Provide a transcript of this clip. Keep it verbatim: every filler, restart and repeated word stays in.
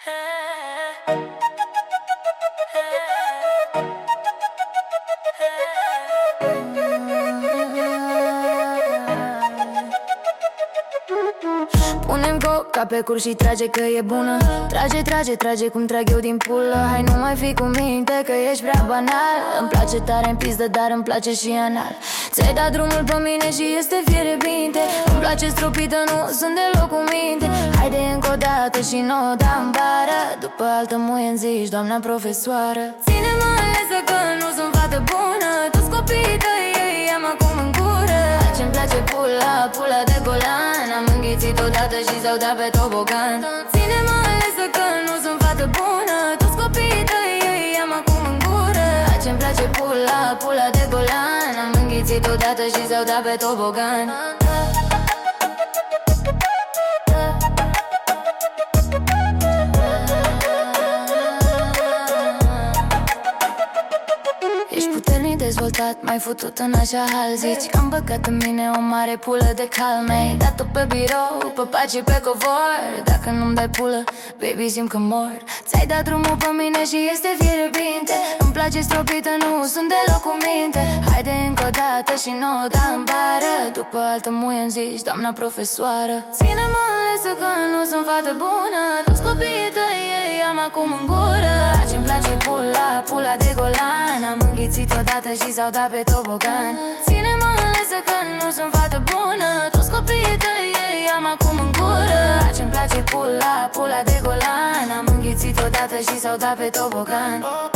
Punem coca pe cur și trage că e bună. Trage, trage, trage cum trag eu din pulă. Hai nu mai fi cu minte că ești prea banal. Îmi place tare în pizdă, dar îmi place și anal. Ți-ai dat drumul pe mine și este fierbinte. Îmi place stropită, nu sunt deloc cu minte. Haide încă o dată și nu o da în bară. După altă muie îmi zici, doamna profesoară. Ține-mă lesă că nu sunt fată bună. Toți copiii tăi ei am acum în gură. Ce-mi place pula, pula de golan. Am înghițit odată și s-au dat pe tobogan. Ține-mă lesă că nu sunt fată bună. Toți copiii tăi ei am acum în gură. Ce-mi place pula, pula de golan. Am înghițit odată și s-au dat pe tobogan. Ești puternic dezvoltat, mai futut în așa hal. Zici că am băgat în mine o mare pulă de calme. Dat-o pe birou, pe pat și pe covor. Dacă nu-mi dai pulă, baby, simt că mor. Ți-ai dat drumul pe mine și este fierbinte. Îmi place stropită, nu sunt deloc cu minte. Haide încă o dată și nu o da în bară. După altă muie îmi zici, doamna profesoară. Ține-mă lesă că nu sunt fată bună. Toți copiii tăi ei am acum în gură. Ce-mi place pula, pula de golan. Am înghițit odată și s-au dat pe tobogan. Ține-mă lesă că nu sunt fată bună. Toți copiii tăi ei am acum în gură. Ce-mi place pula, pula de golan. Am înghițit odată și s-au dat pe tobogan.